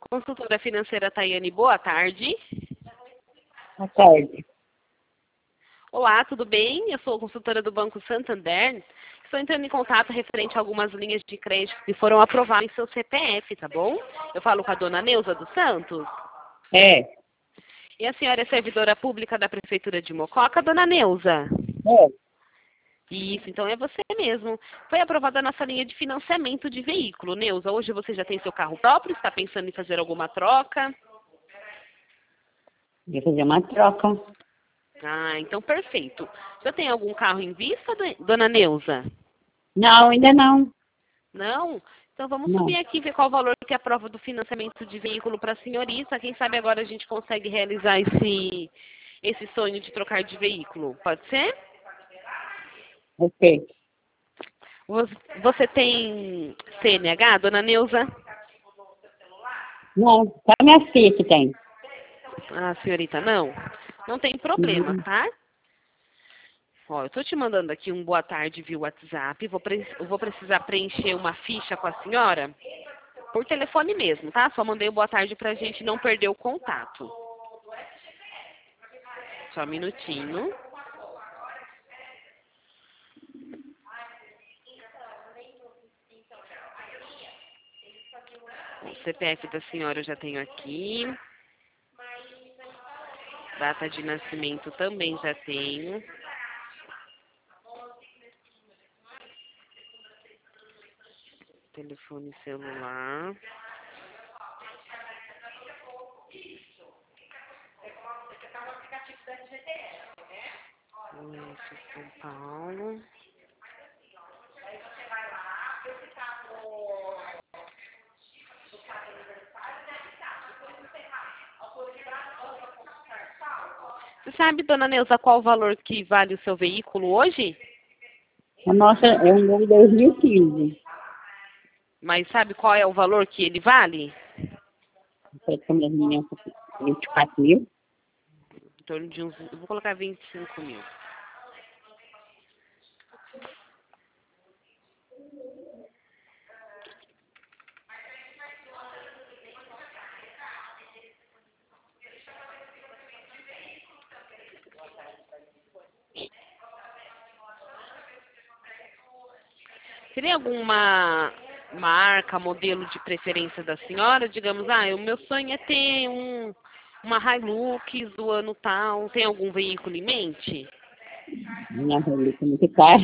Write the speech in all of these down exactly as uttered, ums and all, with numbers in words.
Consultora financeira Tayane, boa tarde. Boa tarde. Olá, tudo bem? Eu sou consultora do Banco Santander. Estou entrando em contato referente a algumas linhas de crédito que foram aprovadas em seu C P F, tá bom? Eu falo com a dona Neuza dos Santos. É. E a senhora é servidora pública da Prefeitura de Mococa, dona Neuza? É. Isso, então é você mesmo. Foi aprovada a nossa linha de financiamento de veículo. Neuza, hoje você já tem seu carro próprio? Está pensando em fazer alguma troca? Ia fazer uma troca. Ah, então perfeito. Já tem algum carro em vista, do- dona Neuza? Não, ainda não. Não? Então vamos Não. subir aqui e ver qual o valor que é a prova do financiamento de veículo para a senhorita. Quem sabe agora a gente consegue realizar esse, esse sonho de trocar de veículo. Pode ser? Ok. Você você tem C N H, dona Neuza? Não, só minha filha que tem. Ah, senhorita, não? Não tem problema, Uhum. tá? Ó, eu tô te mandando aqui um boa tarde via WhatsApp. Vou pre- eu vou precisar preencher uma ficha com a senhora por telefone mesmo, tá? Só mandei o boa tarde pra gente não perder o contato. Só um minutinho. O C P F da senhora eu já tenho aqui. Data de nascimento também já tenho. Telefone celular. Isso, São Paulo. Você sabe, dona Neuza, qual o valor que vale o seu veículo hoje? A nossa é um Gol dois mil e quinze. Mas sabe qual é o valor que ele vale? Foi com as meninas vinte e quatro mil. Em torno de uns... Eu vou colocar vinte e cinco mil. Teria alguma marca, modelo de preferência da senhora? Digamos, ah, o meu sonho é ter um, uma Hilux do ano tal. Tem algum veículo em mente? Minha relíquia é muito cara.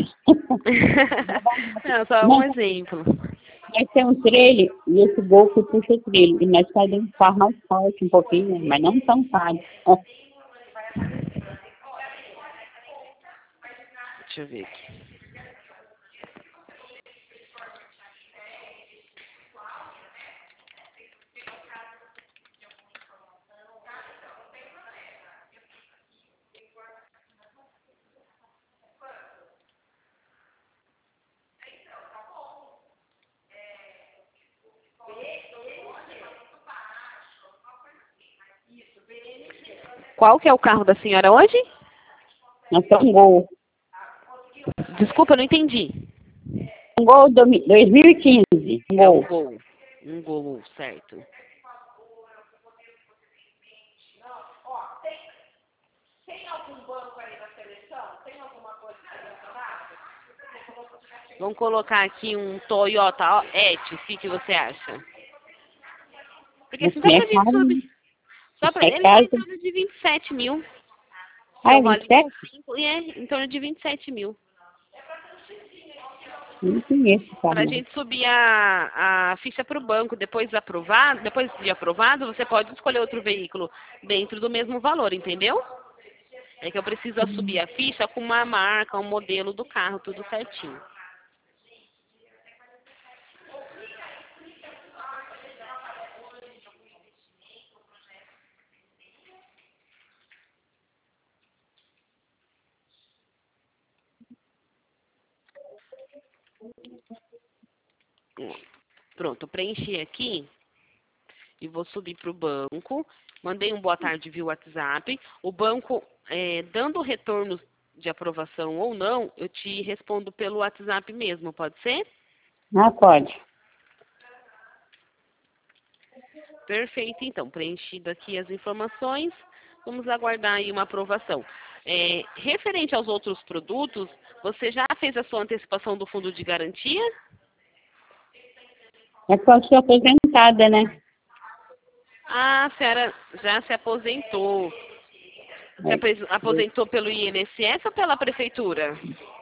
Não, só um Não, exemplo. vai ser um trailer e esse Gol que puxa o trailer. E nós fazemos um carro mais forte um pouquinho, mas não tão caro. Deixa eu ver aqui. Qual que é o carro da senhora hoje? Nós temos um Gol. Desculpa, eu não entendi. Um Gol dois mil e quinze. Um É um Gol. Gol. Um Gol, certo. Vamos colocar aqui um Toyota Etios, o que, que você acha? Porque assim, Esse só é pra gente caro. subir. Só pra É ele tá caro. em torno de vinte e sete mil. Ah, é Seu vinte vale e sete? cinco e é em torno de vinte e sete mil. Não conheço esse carro, Pra não. gente subir a, a ficha pro banco depois de aprovado, depois de aprovado, você pode escolher outro veículo dentro do mesmo valor, entendeu? É que eu preciso subir a ficha com uma marca, um modelo do carro, tudo certinho. Pronto, eu preenchi aqui e vou subir para o banco. Mandei um boa tarde via WhatsApp. O banco, é, dando retorno de aprovação ou não, eu te respondo pelo WhatsApp mesmo, pode ser? Ah, pode. Perfeito, então. Preenchido aqui as informações, vamos aguardar aí uma aprovação. É, referente aos outros produtos, você já fez a sua antecipação do fundo de garantia? É porque eu sou aposentada, né? Ah, a senhora já se aposentou. Se É, apos- aposentou pelo I N S S ou pela prefeitura?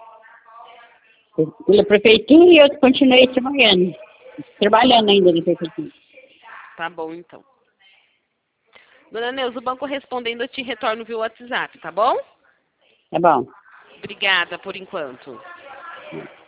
pela prefeitura e eu continuei trabalhando. Trabalhando ainda na prefeitura. Tá bom, então. Dona Neuza, o banco respondendo, eu te retorno via WhatsApp, tá bom? Tá bom. Obrigada por enquanto.